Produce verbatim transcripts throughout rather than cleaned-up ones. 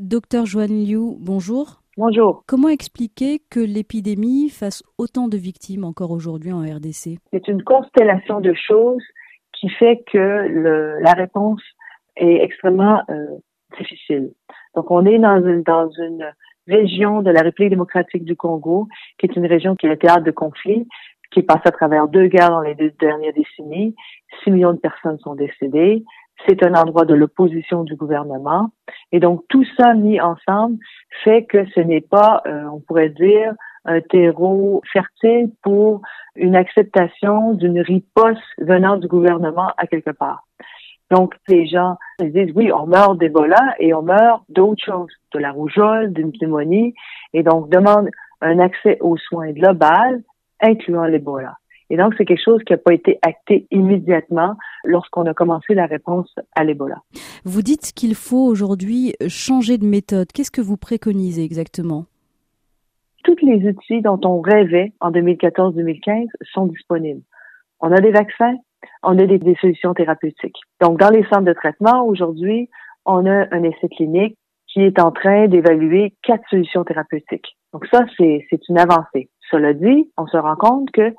Docteur Joanne Liu, bonjour. Bonjour. Comment expliquer que l'épidémie fasse autant de victimes encore aujourd'hui en R D C? C'est une constellation de choses qui fait que le, la réponse est extrêmement euh, difficile. Donc, on est dans une, dans une région de la République démocratique du Congo, qui est une région qui est le théâtre de conflits, qui est passée à travers deux guerres dans les deux dernières décennies. Six millions de personnes sont décédées. C'est un endroit de l'opposition du gouvernement. Et donc, tout ça mis ensemble fait que ce n'est pas, euh, on pourrait dire, un terreau fertile pour une acceptation d'une riposte venant du gouvernement à quelque part. Donc, les gens ils disent, oui, on meurt d'Ebola et on meurt d'autres choses, de la rougeole, d'une pneumonie, et donc demandent un accès aux soins global, incluant l'Ebola. Et donc, c'est quelque chose qui n'a pas été acté immédiatement lorsqu'on a commencé la réponse à l'Ebola. Vous dites qu'il faut aujourd'hui changer de méthode. Qu'est-ce que vous préconisez exactement? Tous les outils dont on rêvait en deux mille quatorze deux mille quinze sont disponibles. On a des vaccins, on a des, des solutions thérapeutiques. Donc, dans les centres de traitement, aujourd'hui, on a un essai clinique qui est en train d'évaluer quatre solutions thérapeutiques. Donc, ça, c'est, c'est une avancée. Cela dit, on se rend compte que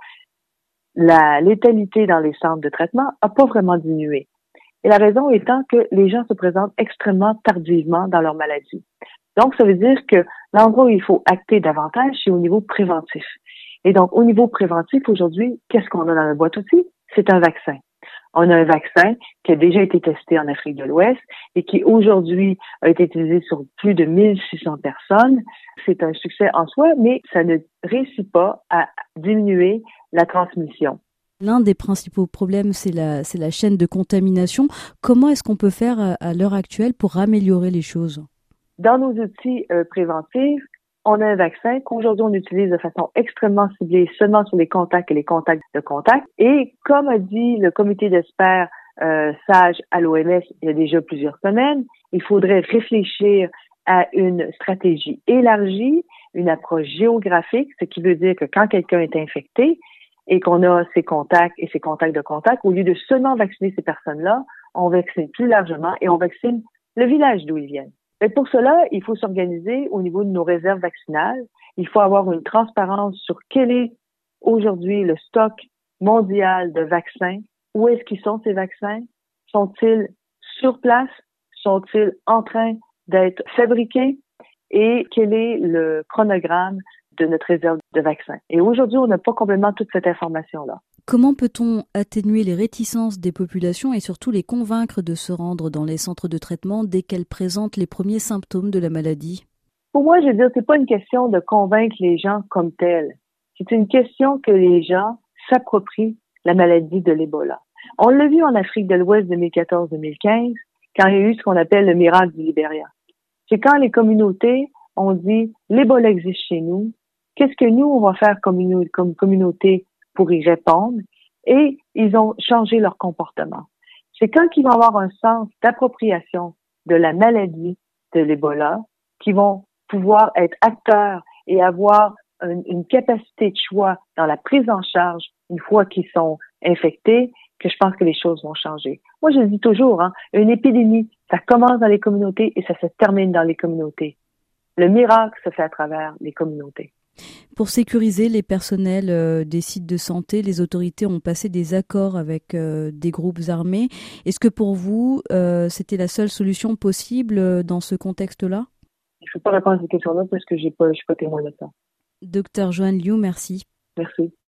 la létalité dans les centres de traitement n'a pas vraiment diminué. Et la raison étant que les gens se présentent extrêmement tardivement dans leur maladie. Donc, ça veut dire que l'endroit où il faut acter davantage, c'est au niveau préventif. Et donc, au niveau préventif, aujourd'hui, qu'est-ce qu'on a dans la boîte aussi? C'est un vaccin. On a un vaccin qui a déjà été testé en Afrique de l'Ouest et qui, aujourd'hui, a été utilisé sur plus de mille six cents personnes. C'est un succès en soi, mais ça ne réussit pas à diminuer la transmission. L'un des principaux problèmes, c'est la, c'est la chaîne de contamination. Comment est-ce qu'on peut faire à, à l'heure actuelle pour améliorer les choses? Dans nos outils euh, préventifs, on a un vaccin qu'aujourd'hui on utilise de façon extrêmement ciblée seulement sur les contacts et les contacts de contact. Et comme a dit le comité d'experts euh, SAGE à l'O M S il y a déjà plusieurs semaines, il faudrait réfléchir à une stratégie élargie, une approche géographique, ce qui veut dire que quand quelqu'un est infecté et qu'on a ses contacts et ses contacts de contact, au lieu de seulement vacciner ces personnes-là, on vaccine plus largement et on vaccine le village d'où ils viennent. Mais pour cela, il faut s'organiser au niveau de nos réserves vaccinales. Il faut avoir une transparence sur quel est aujourd'hui le stock mondial de vaccins. Où est-ce qu'ils sont ces vaccins? Sont-ils sur place? Sont-ils en train d'être fabriqués? Et quel est le chronogramme de notre réserve de vaccins? Et aujourd'hui, on n'a pas complètement toute cette information-là. Comment peut-on atténuer les réticences des populations et surtout les convaincre de se rendre dans les centres de traitement dès qu'elles présentent les premiers symptômes de la maladie? Pour moi, je veux dire, c'est pas une question de convaincre les gens comme tels. C'est une question que les gens s'approprient la maladie de l'Ebola. On l'a vu en Afrique de l'Ouest deux mille quatorze deux mille quinze, quand il y a eu ce qu'on appelle le miracle du Libéria. C'est quand les communautés ont dit, l'Ebola existe chez nous, qu'est-ce que nous, on va faire comme, une, comme communauté pour y répondre, et ils ont changé leur comportement. C'est quand ils vont avoir un sens d'appropriation de la maladie de l'Ebola, qu'ils vont pouvoir être acteurs et avoir une, une capacité de choix dans la prise en charge une fois qu'ils sont infectés, que je pense que les choses vont changer. Moi, je le dis toujours, hein, une épidémie, ça commence dans les communautés et ça se termine dans les communautés. Le miracle se fait à travers les communautés. Pour sécuriser les personnels euh, des sites de santé, les autorités ont passé des accords avec euh, des groupes armés. Est-ce que pour vous, euh, c'était la seule solution possible euh, dans ce contexte-là? Je ne peux pas répondre à cette question-là parce que j'ai pas, je suis pas témoin de ça. Docteur Joanne Liu, merci. Merci.